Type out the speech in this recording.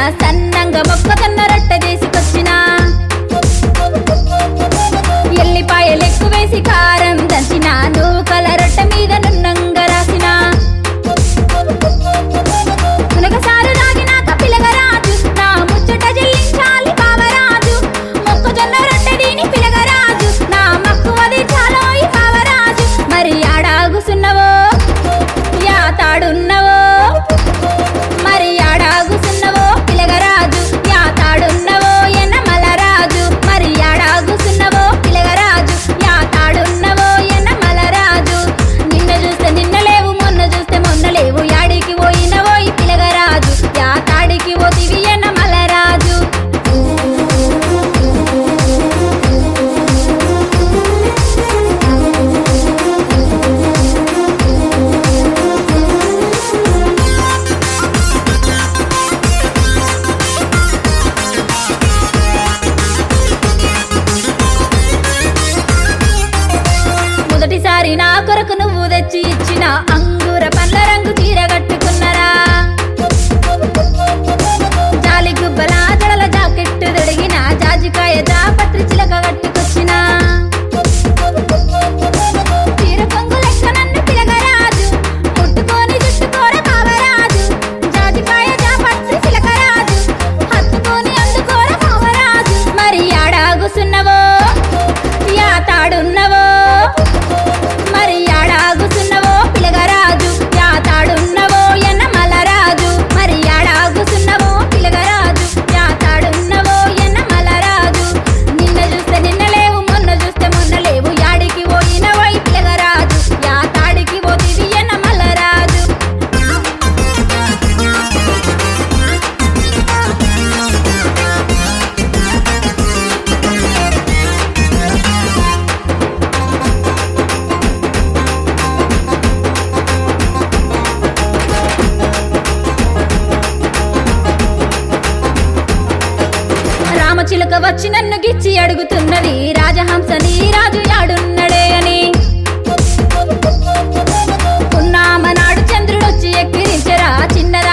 సన్నంగా మొక్కజొన్న రొట్టె తీసుకొచ్చిన ఎల్లిపాయలు ఎక్కువేసి కారం దంచిన నూకల రొట్టె మీద నున్నంగా రాసిన మునగసారు రాగినాక పిలగరాజు నా ముచ్చట చెల్లించాలి బావరాజు మొక్కజొన్న రొట్టె దీని పిలగరాజు నా మక్కువది చాలోయి బావరాజు మరి ఆడాగుసున్నవో యా తాడున్నవో మరి ఆడాగుసున్నవో పిలగరాజు యా తాడున్నవో ఎన్నమలరాజు మరి ఆడాగుసున్నవో పిలగరాజు యా తాడున్నవో ఎన్నమలరాజు నిన్న చూస్తే నిన్న లేవు మొన్న చూస్తే మొన్న లేవు యాడికి పోయినవో ఈ పిలగరాజు యా తాడికి పోతివి ఎన్నమలరాజు మొదటిసారి నా కొరకు నువ్వు తెచ్చి ఇచ్చిన అంగూర పండ్ల రంగు చీర కట్టుకున్నరా జాలి గుబ్బల జడల జాకెట్టు దొడిగిన జాజికాయ జాపత్రి చిలక కట్టుకొచ్చిన చీర కొంగు లెక్క నన్ను పిలగరాజు ముట్టుకొని చుట్టుకోర బావరాజు జాజికాయ జాపత్రి చిలకరాజు హత్తుకొని అందుకోర బావరాజు మరి ఆడాగుసున్నవో యా తాడున్నవో మరి ఆడాగుసున్నవో పిలగరాజు యా తాడున్నవో ఎన్నమలరాజు మరి ఆడాగుసున్నవో పిలగరాజు యా తాడున్నవో ఎన్నమలరాజు నిన్న చూస్తే నిన్న లేవు మొన్న చూస్తే మొన్న లేవు యాడికి పోయినవో ఈ పిలగరాజు యా తాడికి పోతివి ఎన్నమలరాజు రామచిలుక వచ్చి నన్ను గిచ్చి అడుగుతున్నది రాజహంస నీ రాజు యాడున్నడే అని ఉన్నామనాడు చంద్రుడొచ్చి ఎక్కిరించరా చిన్నదా